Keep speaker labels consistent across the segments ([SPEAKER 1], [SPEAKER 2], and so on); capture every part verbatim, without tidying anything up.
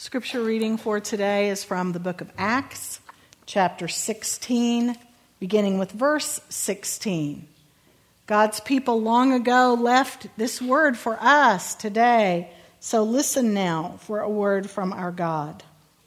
[SPEAKER 1] Scripture reading for today is from the book of Acts, chapter sixteen, beginning with verse sixteen. God's people long ago left this word for us today, so listen now for a word from our God.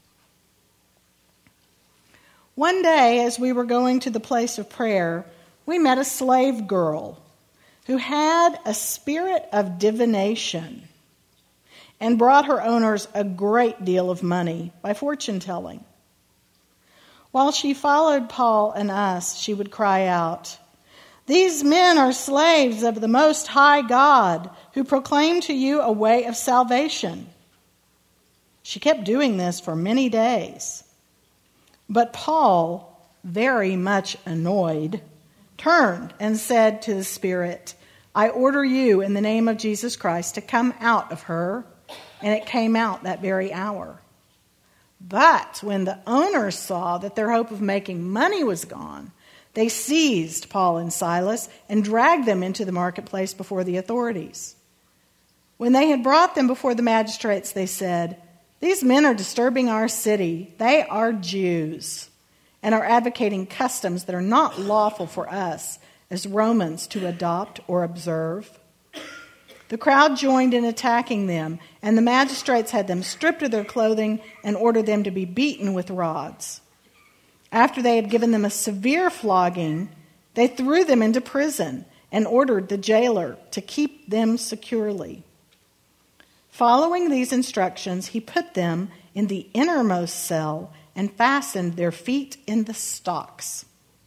[SPEAKER 1] One day, as we were going to the place of prayer, we met a slave girl who had a spirit of divination and brought her owners a great deal of money by fortune-telling. While she followed Paul and us, she would cry out, "These men are slaves of the Most High God, who proclaim to you a way of salvation." She kept doing this for many days. But Paul, very much annoyed, turned and said to the spirit, "I order you in the name of Jesus Christ to come out of her." And it came out that very hour. But when the owners saw that their hope of making money was gone, they seized Paul and Silas and dragged them into the marketplace before the authorities. When they had brought them before the magistrates, they said, "These men are disturbing our city. They are Jews and are advocating customs that are not lawful for us as Romans to adopt or observe." The crowd joined in attacking them, and the magistrates had them stripped of their clothing and ordered them to be beaten with rods. After they had given them a severe flogging, they threw them into prison and ordered the jailer to keep them securely. Following these instructions, he put them in the innermost cell and fastened their feet in the stocks.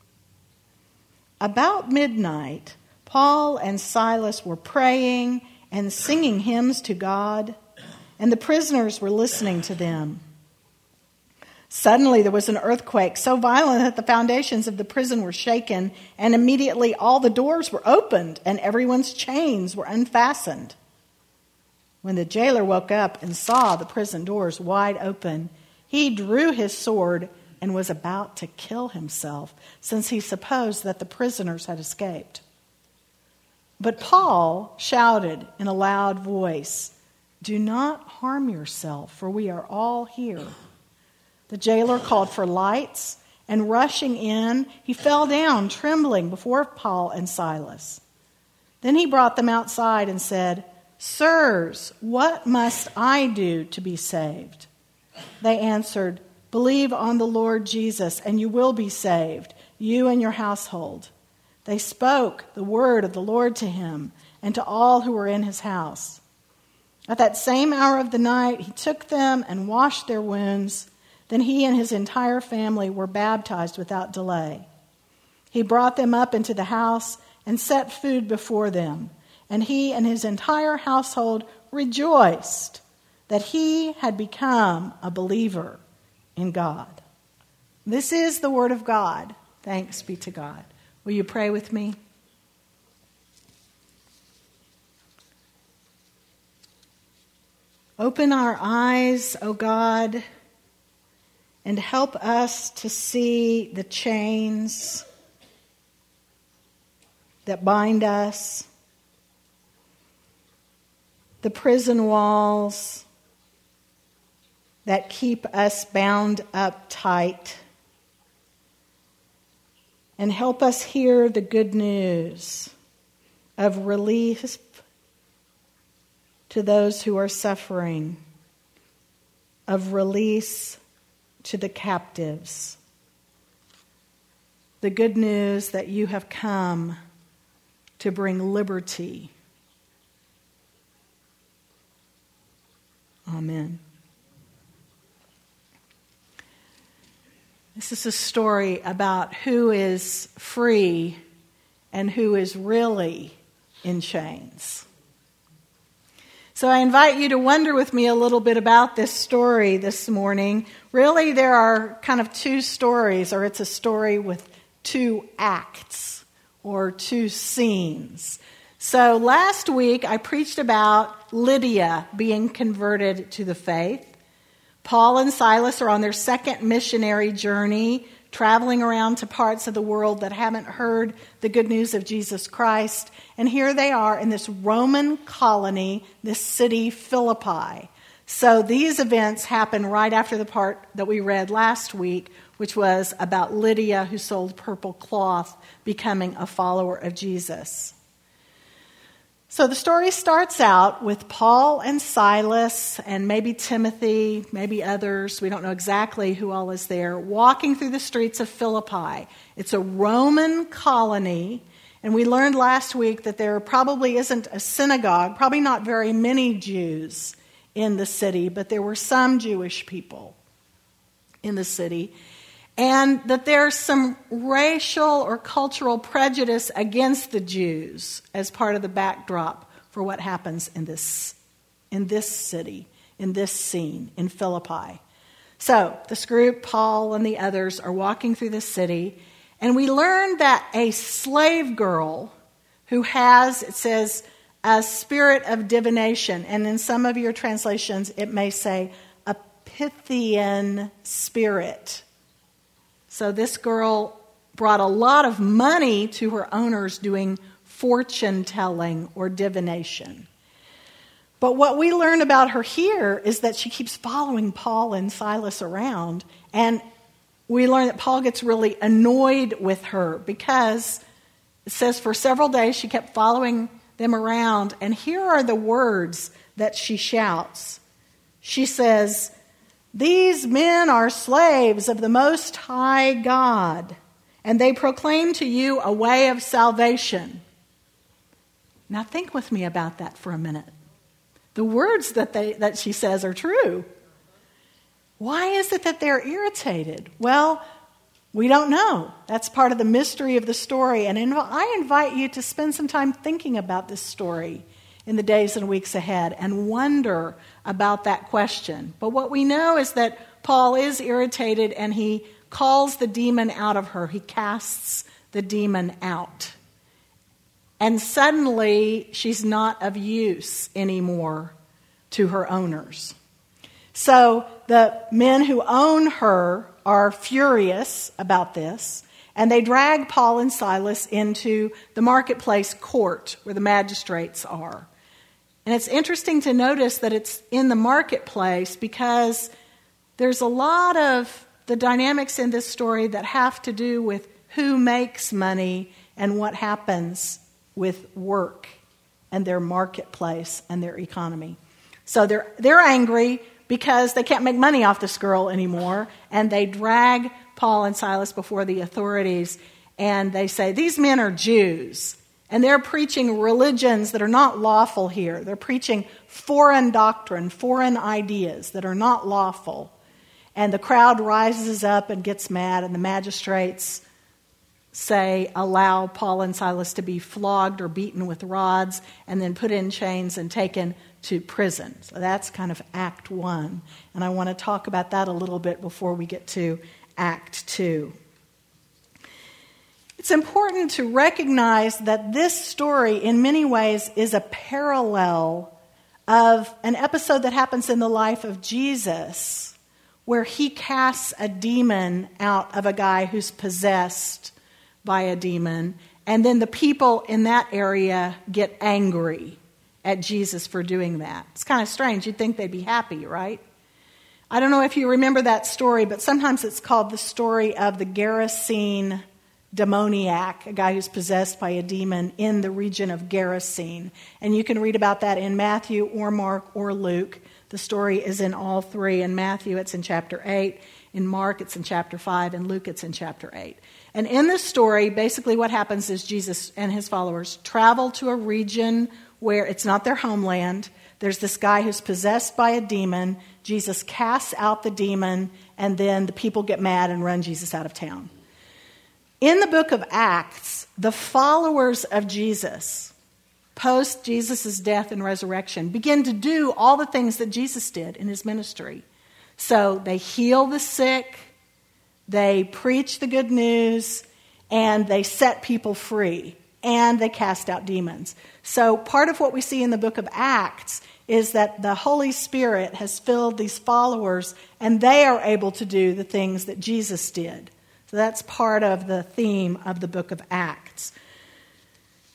[SPEAKER 1] About midnight, Paul and Silas were praying and singing hymns to God, and the prisoners were listening to them. Suddenly there was an earthquake so violent that the foundations of the prison were shaken, and immediately all the doors were opened and everyone's chains were unfastened. When the jailer woke up and saw the prison doors wide open, he drew his sword and was about to kill himself, since he supposed that the prisoners had escaped. But Paul shouted in a loud voice, "Do not harm yourself, for we are all here." The jailer called for lights, and rushing in, he fell down trembling before Paul and Silas. Then he brought them outside and said, "Sirs, what must I do to be saved?" They answered, "Believe on the Lord Jesus, and you will be saved, you and your household." They spoke the word of the Lord to him and to all who were in his house. At that same hour of the night, he took them and washed their wounds. Then he and his entire family were baptized without delay. He brought them up into the house and set food before them, and he and his entire household rejoiced that he had become a believer in God. This is the word of God. Thanks be to God. Will you pray with me? Open our eyes, O God, and help us to see the chains that bind us, the prison walls that keep us bound up tight. And help us hear the good news of relief to those who are suffering, of release to the captives. The good news that you have come to bring liberty. Amen. This is a story about who is free and who is really in chains. So I invite you to wonder with me a little bit about this story this morning. Really, there are kind of two stories, or it's a story with two acts or two scenes. So last week I preached about Lydia being converted to the faith. Paul and Silas are on their second missionary journey, traveling around to parts of the world that haven't heard the good news of Jesus Christ. And here they are in this Roman colony, this city, Philippi. So these events happen right after the part that we read last week, which was about Lydia, who sold purple cloth, becoming a follower of Jesus. So the story starts out with Paul and Silas and maybe Timothy, maybe others, we don't know exactly who all is there, walking through the streets of Philippi. It's a Roman colony, and we learned last week that there probably isn't a synagogue, probably not very many Jews in the city, but there were some Jewish people in the city, and that there's some racial or cultural prejudice against the Jews as part of the backdrop for what happens in this, in this city, in this scene, in Philippi. So this group, Paul and the others, are walking through the city, and we learn that a slave girl who has, it says, a spirit of divination, and in some of your translations it may say a Pythian spirit. So this girl brought a lot of money to her owners doing fortune telling or divination. But what we learn about her here is that she keeps following Paul and Silas around, and we learn that Paul gets really annoyed with her because it says for several days she kept following them around, and here are the words that she shouts. She says, "These men are slaves of the Most High God, and they proclaim to you a way of salvation." Now think with me about that for a minute. The words that they that she says are true. Why is it that they're irritated? Well, we don't know. That's part of the mystery of the story, and I invite you to spend some time thinking about this story in the days and weeks ahead and wonder about that question. But what we know is that Paul is irritated and he calls the demon out of her. He casts the demon out. And suddenly she's not of use anymore to her owners. So the men who own her are furious about this, and they drag Paul and Silas into the marketplace court where the magistrates are. And it's interesting to notice that it's in the marketplace because there's a lot of the dynamics in this story that have to do with who makes money and what happens with work and their marketplace and their economy. So they're they're angry because they can't make money off this girl anymore, and they drag Paul and Silas before the authorities, and they say, these men are Jews, and they're preaching religions that are not lawful here. They're preaching foreign doctrine, foreign ideas that are not lawful. And the crowd rises up and gets mad, and the magistrates say, allow Paul and Silas to be flogged or beaten with rods and then put in chains and taken to prison. So that's kind of Act One. And I want to talk about that a little bit before we get to Act Two. It's important to recognize that this story, in many ways, is a parallel of an episode that happens in the life of Jesus, where he casts a demon out of a guy who's possessed by a demon, and then the people in that area get angry at Jesus for doing that. It's kind of strange. You'd think they'd be happy, right? I don't know if you remember that story, but sometimes it's called the story of the Gerasene demoniac, a guy who's possessed by a demon in the region of Gerasene. And you can read about that in Matthew or Mark or Luke. The story is in all three. In Matthew, it's in chapter eight. In Mark, it's in chapter five. In Luke, it's in chapter eight. And in this story, basically what happens is Jesus and his followers travel to a region where it's not their homeland. There's this guy who's possessed by a demon. Jesus casts out the demon, and then the people get mad and run Jesus out of town. In the book of Acts, the followers of Jesus, post Jesus' death and resurrection, begin to do all the things that Jesus did in his ministry. So they heal the sick, they preach the good news, and they set people free, and they cast out demons. So part of what we see in the book of Acts is that the Holy Spirit has filled these followers, and they are able to do the things that Jesus did. So that's part of the theme of the book of Acts.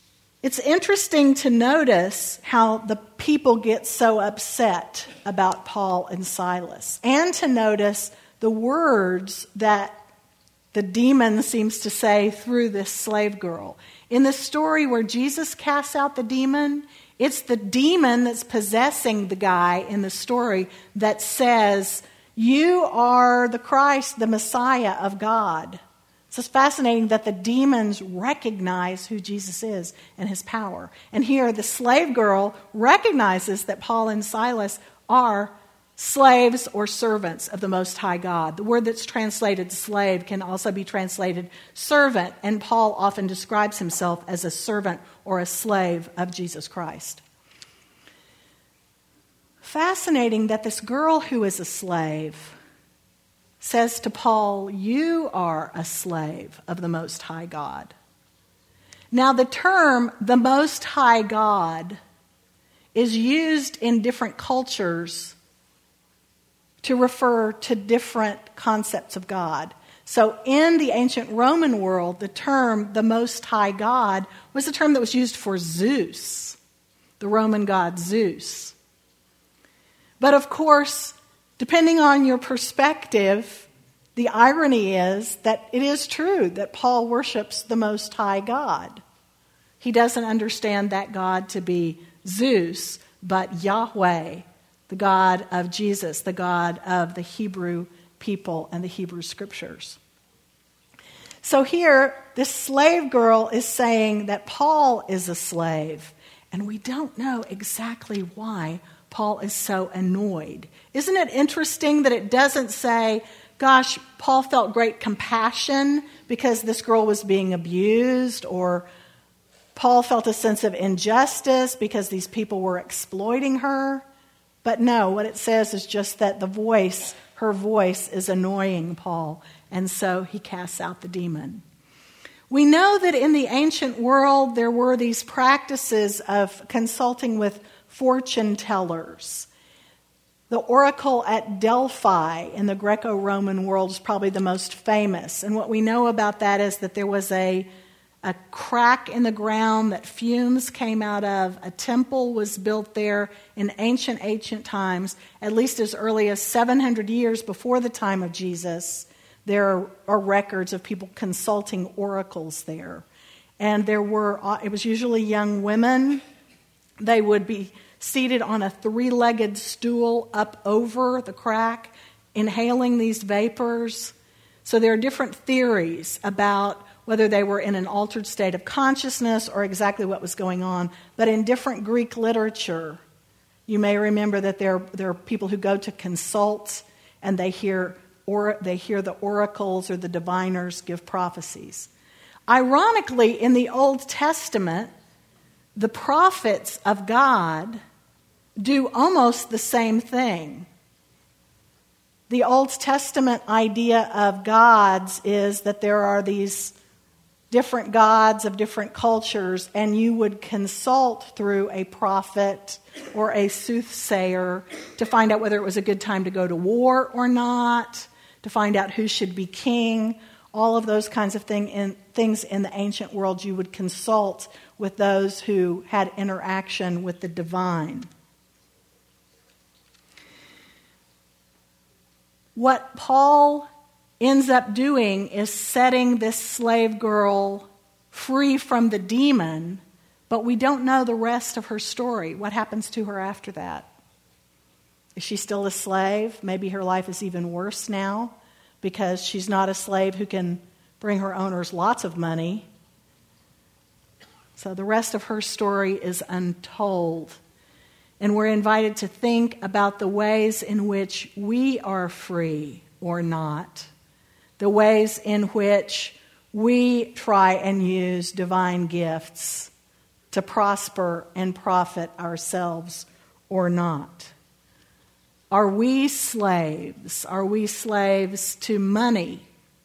[SPEAKER 1] It's interesting to notice how the people get so upset about Paul and Silas, and to notice the words that the demon seems to say through this slave girl. In the story where Jesus casts out the demon, it's the demon that's possessing the guy in the story that says, "You are the Christ, the Messiah of God." So it's fascinating that the demons recognize who Jesus is and his power. And here the slave girl recognizes that Paul and Silas are slaves or servants of the Most High God. The word that's translated slave can also be translated servant, and Paul often describes himself as a servant or a slave of Jesus Christ. Fascinating that this girl who is a slave says to Paul, "You are a slave of the Most High God." Now, the term "the Most High God" is used in different cultures to refer to different concepts of God. So in the ancient Roman world, the term "the Most High God" was a term that was used for Zeus, the Roman god Zeus. But of course, depending on your perspective, the irony is that it is true that Paul worships the Most High God. He doesn't understand that God to be Zeus, but Yahweh, the God of Jesus, the God of the Hebrew people and the Hebrew scriptures. So here, this slave girl is saying that Paul is a slave, and we don't know exactly why Paul is so annoyed. Isn't it interesting that it doesn't say, gosh, Paul felt great compassion because this girl was being abused, or Paul felt a sense of injustice because these people were exploiting her? But no, what it says is just that the voice, her voice is annoying Paul, and so he casts out the demon. We know that in the ancient world there were these practices of consulting with fortune tellers. The oracle at Delphi in the Greco-Roman world is probably the most famous. And what we know about that is that there was a, a crack in the ground that fumes came out of. A temple was built there in ancient, ancient times, at least as early as seven hundred years before the time of Jesus. There are records of people consulting oracles there. And there were, it was usually young women. They would be seated on a three-legged stool up over the crack, inhaling these vapors. So there are different theories about whether they were in an altered state of consciousness or exactly what was going on. But in different Greek literature, you may remember that there, there are people who go to consult and they hear, or, they hear the oracles or the diviners give prophecies. Ironically, in the Old Testament, the prophets of God do almost the same thing. The Old Testament idea of gods is that there are these different gods of different cultures, and you would consult through a prophet or a soothsayer to find out whether it was a good time to go to war or not, to find out who should be king. All of those kinds of thing in, things in the ancient world, you would consult with those who had interaction with the divine. What Paul ends up doing is setting this slave girl free from the demon, but we don't know the rest of her story. What happens to her after that? Is she still a slave? Maybe her life is even worse now because she's not a slave who can bring her owners lots of money. So the rest of her story is untold. And we're invited to think about the ways in which we are free or not. The ways in which we try and use divine gifts to prosper and profit ourselves or not. Are we slaves? Are we slaves to money?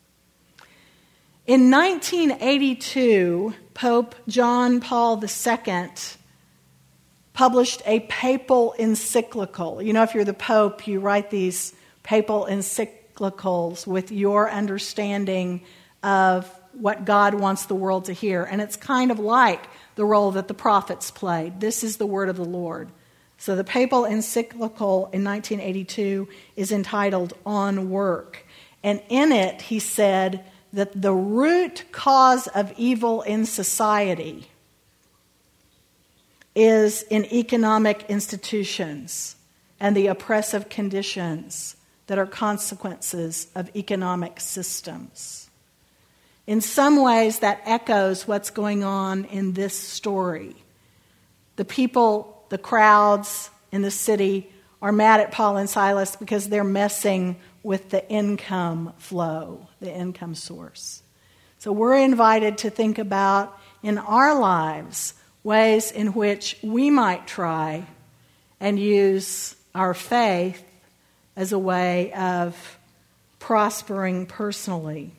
[SPEAKER 1] In nineteen eighty-two, Pope John Paul the Second published a papal encyclical. You know, if you're the Pope, you write these papal encyclicals with your understanding of what God wants the world to hear. And it's kind of like the role that the prophets played. This is the word of the Lord. So the papal encyclical in nineteen eighty-two is entitled On Work. And in it, he said that the root cause of evil in society is in economic institutions and the oppressive conditions that are consequences of economic systems. In some ways, that echoes what's going on in this story. The people, the crowds in the city are mad at Paul and Silas because they're messing with the income flow, the income source. So we're invited to think about in our lives ways in which we might try and use our faith as a way of prospering personally.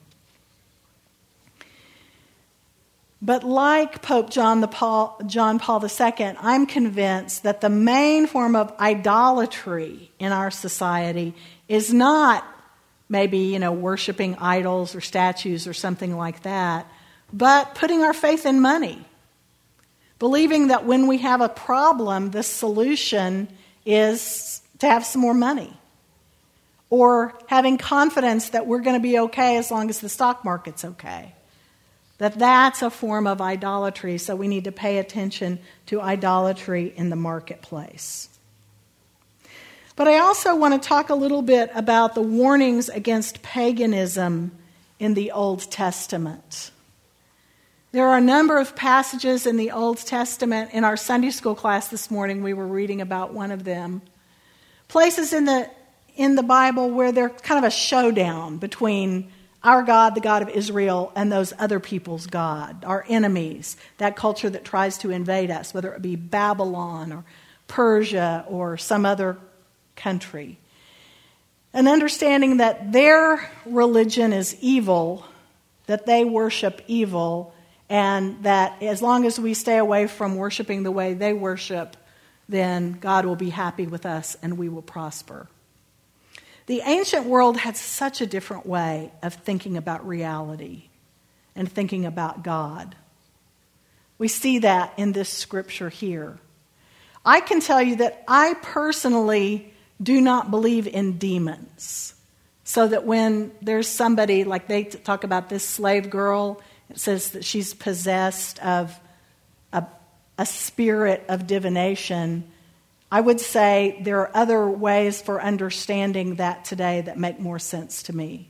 [SPEAKER 1] But like Pope John, the Paul, John Paul the Second, I'm convinced that the main form of idolatry in our society is not maybe, you know, worshiping idols or statues or something like that, but putting our faith in money. Believing that when we have a problem, the solution is to have some more money. Or having confidence that we're going to be okay as long as the stock market's okay. That that's a form of idolatry, so we need to pay attention to idolatry in the marketplace. But I also want to talk a little bit about the warnings against paganism in the Old Testament. There are a number of passages in the Old Testament. In our Sunday school class this morning, we were reading about one of them. Places in the in the Bible where there's kind of a showdown between our God, the God of Israel, and those other people's God, our enemies, that culture that tries to invade us, whether it be Babylon or Persia or some other country. An understanding that their religion is evil, that they worship evil, and that as long as we stay away from worshiping the way they worship, then God will be happy with us and we will prosper. The ancient world had such a different way of thinking about reality and thinking about God. We see that in this scripture here. I can tell you that I personally do not believe in demons. So that when there's somebody, like they talk about this slave girl, it says that she's possessed of a, a spirit of divination. I would say there are other ways for understanding that today that make more sense to me.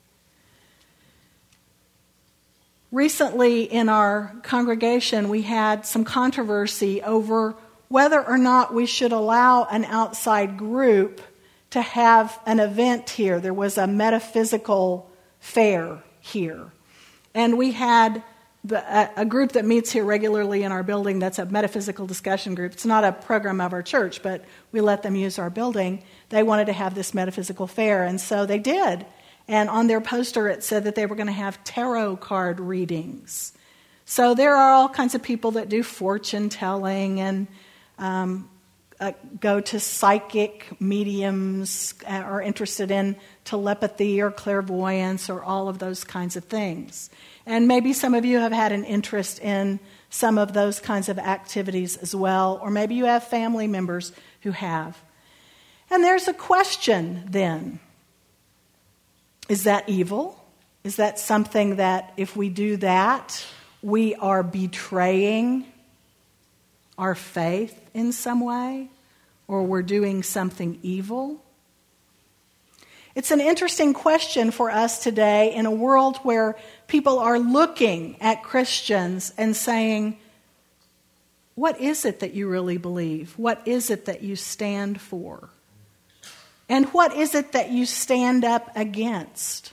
[SPEAKER 1] Recently in our congregation, we had some controversy over whether or not we should allow an outside group to have an event here. There was a metaphysical fair here. And we had a group that meets here regularly in our building that's a metaphysical discussion group. It's not a program of our church, but we let them use our building. They wanted to have this metaphysical fair, and so they did. And on their poster it said that they were going to have tarot card readings. So there are all kinds of people that do fortune telling and um, uh, go to psychic mediums, uh, are interested in telepathy or clairvoyance or all of those kinds of things. And maybe some of you have had an interest in some of those kinds of activities as well, or maybe you have family members who have. And there's a question then. Is that evil? Is that something that if we do that, we are betraying our faith in some way, or we're doing something evil? It's an interesting question for us today in a world where people are looking at Christians and saying, what is it that you really believe? What is it that you stand for? And what is it that you stand up against?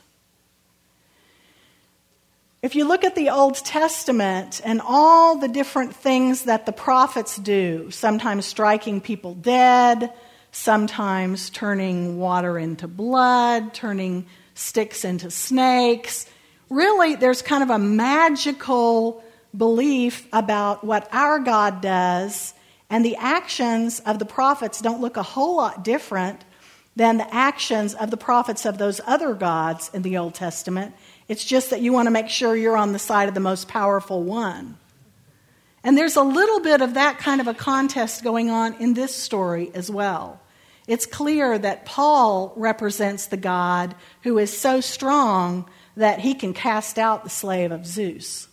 [SPEAKER 1] If you look at the Old Testament and all the different things that the prophets do, sometimes striking people dead, sometimes turning water into blood, turning sticks into snakes, really there's kind of a magical belief about what our God does, and the actions of the prophets don't look a whole lot different than the actions of the prophets of those other gods in the Old Testament. It's just that you want to make sure you're on the side of the most powerful one. And there's a little bit of that kind of a contest going on in this story as well. It's clear that Paul represents the God who is so strong that he can cast out the slave of Zeus.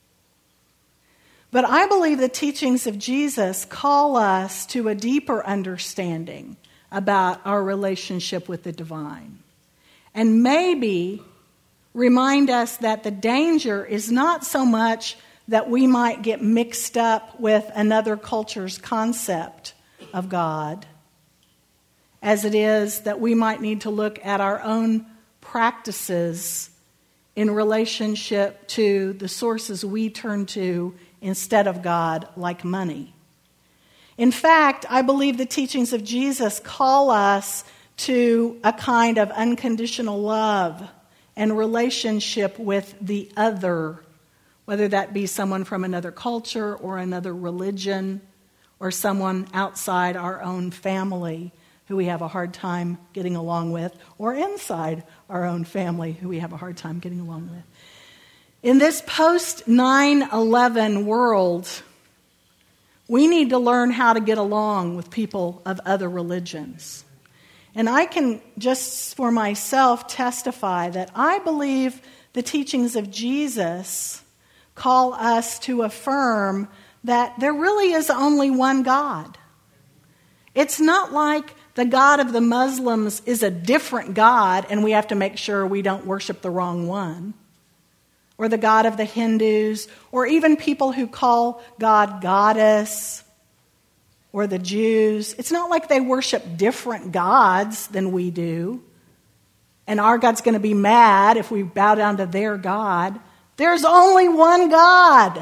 [SPEAKER 1] But I believe the teachings of Jesus call us to a deeper understanding about our relationship with the divine. And maybe remind us that the danger is not so much that we might get mixed up with another culture's concept of God, as it is that we might need to look at our own practices in relationship to the sources we turn to instead of God, like money. In fact, I believe the teachings of Jesus call us to a kind of unconditional love and relationship with the other, whether that be someone from another culture or another religion or someone outside our own family who we have a hard time getting along with, or inside our own family who we have a hard time getting along with. In this post nine eleven world, we need to learn how to get along with people of other religions. And I can just for myself testify that I believe the teachings of Jesus call us to affirm that there really is only one God. It's not like the God of the Muslims is a different God and we have to make sure we don't worship the wrong one. Or the God of the Hindus, or even people who call God goddess, or the Jews. It's not like they worship different gods than we do, and our God's going to be mad if we bow down to their God. There's only one God.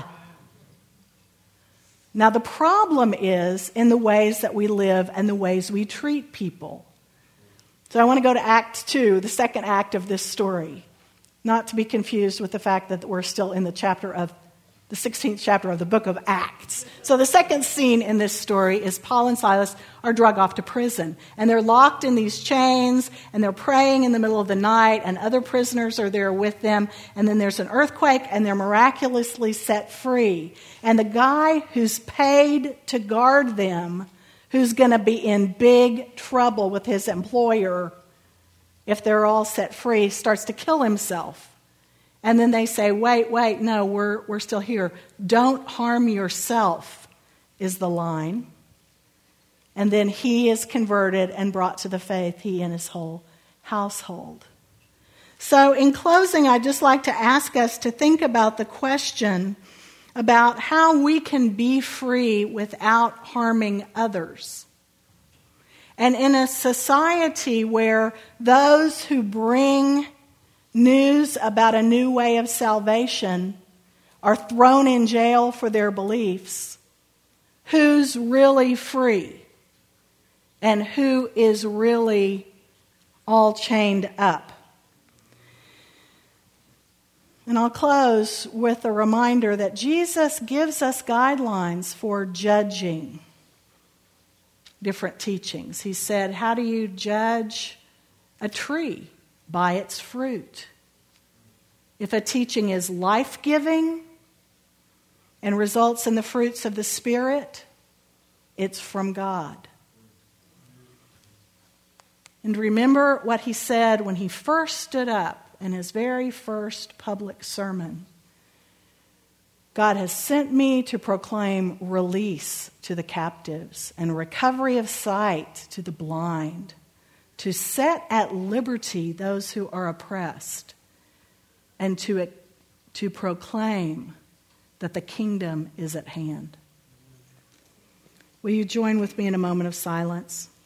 [SPEAKER 1] Now the problem is in the ways that we live and the ways we treat people. So I want to go to Act two, the second act of this story. Not to be confused with the fact that we're still in the chapter of the sixteenth chapter of the book of Acts. So the second scene in this story is Paul and Silas are dragged off to prison. And they're locked in these chains, and they're praying in the middle of the night, and other prisoners are there with them. And then there's an earthquake, and they're miraculously set free. And the guy who's paid to guard them, who's going to be in big trouble with his employer if they're all set free, starts to kill himself. And then they say, wait, wait, no, we're we're still here. Don't harm yourself, is the line. And then he is converted and brought to the faith, he and his whole household. So in closing, I'd just like to ask us to think about the question about how we can be free without harming others. And in a society where those who bring news about a new way of salvation are thrown in jail for their beliefs, who's really free? And who is really all chained up? And I'll close with a reminder that Jesus gives us guidelines for judging different teachings. He said, how do you judge a tree? By its fruit. If a teaching is life-giving and results in the fruits of the Spirit, it's from God. And remember what he said when he first stood up in his very first public sermon. God has sent me to proclaim release to the captives and recovery of sight to the blind, to set at liberty those who are oppressed, and to, to proclaim that the kingdom is at hand. Will you join with me in a moment of silence?